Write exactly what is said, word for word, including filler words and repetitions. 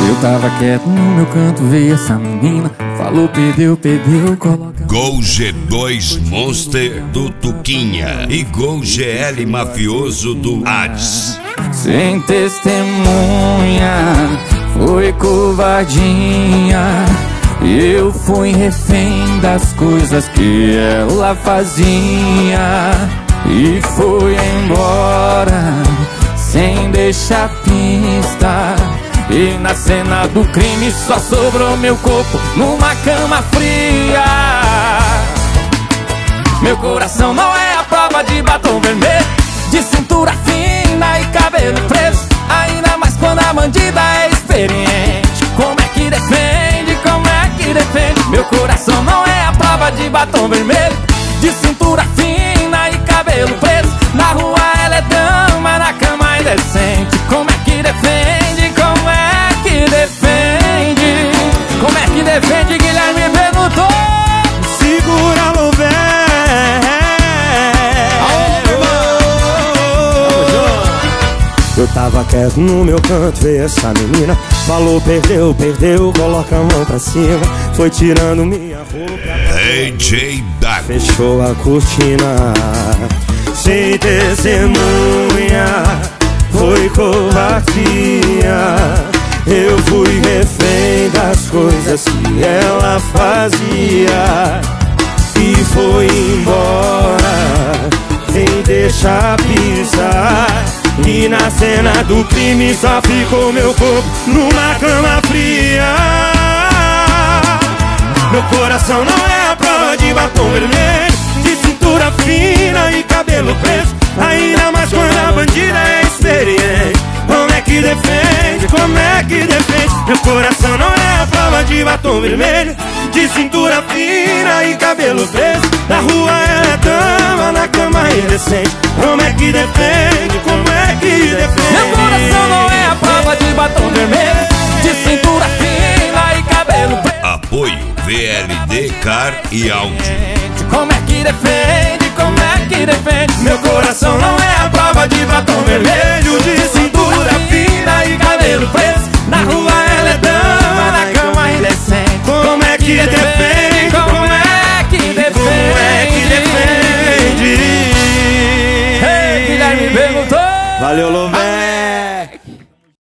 Eu tava quieto no meu canto, veio essa menina, falou, perdeu, perdeu, coloca... Gol G dois Monster do Tuquinha e Gol G L Mafioso do Hades. Sem testemunha, foi covardia. Eu fui refém das coisas que ela fazia e foi embora sem deixar pista. E na cena do crime só sobrou meu corpo numa cama fria. Meu coração não é a prova de batom vermelho, de cintura fina e cabelo preso, ainda mais quando a bandida é experiente. Como é que defende, como é que defende? Meu coração não é a prova de batom vermelho, de cintura fina e cabelo preso. Na rua ela é dama, na cama é indecente. Como é que defende, como é que defende? Como é que defende, Guilherme perguntou. Segura, Louvé. Eu tava quieto no meu canto, veio essa menina, falou, perdeu, perdeu, coloca a mão pra cima. Foi tirando minha roupa, D J Dago fechou a cortina. Sem testemunha, foi covardia. Eu fui refém das coisas que ela fazia e foi embora sem deixar pisar. E na cena do crime só ficou meu corpo numa cama fria. Meu coração não é a prova de batom vermelho, de cintura fina e cabelo preso, ainda mais quando a bandida é experiente. Como é que defende, como é que defende? Meu coração não é a prova de batom vermelho, de cintura fina e cabelo preso. Na rua ela é dama, na cama é indecente. Como é que defende, como é que defende? Meu coração não é a prova de batom vermelho, de cintura fina e cabelo preto. Apoio V L D Car e Áudio. Como é que defende, como é que defende? Meu coração não é a prova de batom vermelho, de cintura fina e cabelo preso. Na rua ela é dama,